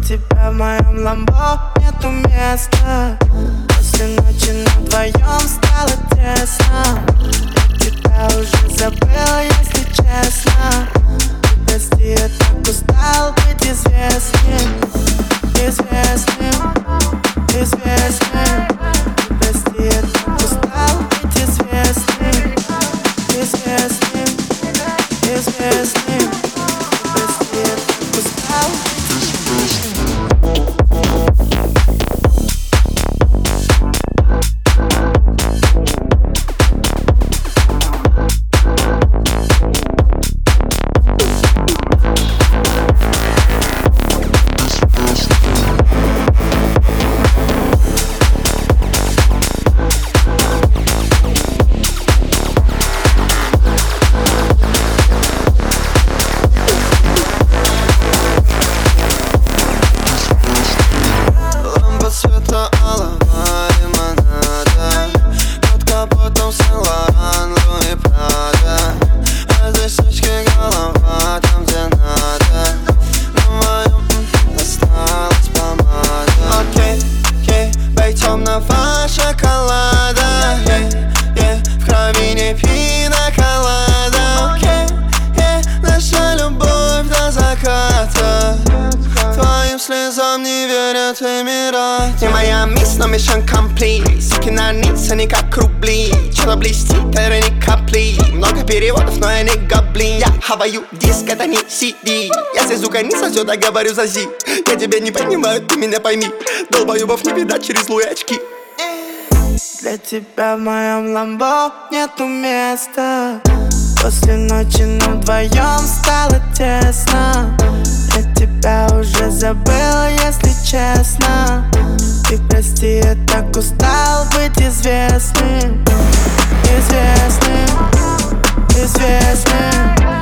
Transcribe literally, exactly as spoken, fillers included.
тебя в моем ламбо нету места. После ночи на вдвоем стало тесно. Я тебя уже забыл, если честно. Ты прости, я так устал быть известным. Известным, известным. Ты прости, я так устал быть известным. Известным, известным. Ты прости, я так устал быть известным. Шоколада, yeah, yeah, в крови не пина колада. Okay, yeah, наша любовь до заката. Твоим слезам не верят Эмираты. Не моя мисс, но mission complete. Суки на низ, они как рубли. Что-то блестит, это не капли. Много переводов, но я не гоблин. Я хаваю диск, это не си ди. Если звука не сосет, я говорю за зи. Я тебя не понимаю, ты меня пойми. Долбоебов не видать через луи очки. Для тебя в моем ламбо нету места. После ночи на вдвоем стало тесно. Я тебя уже забыл, если честно. Ты прости, я так устал быть известным. Известным, известным.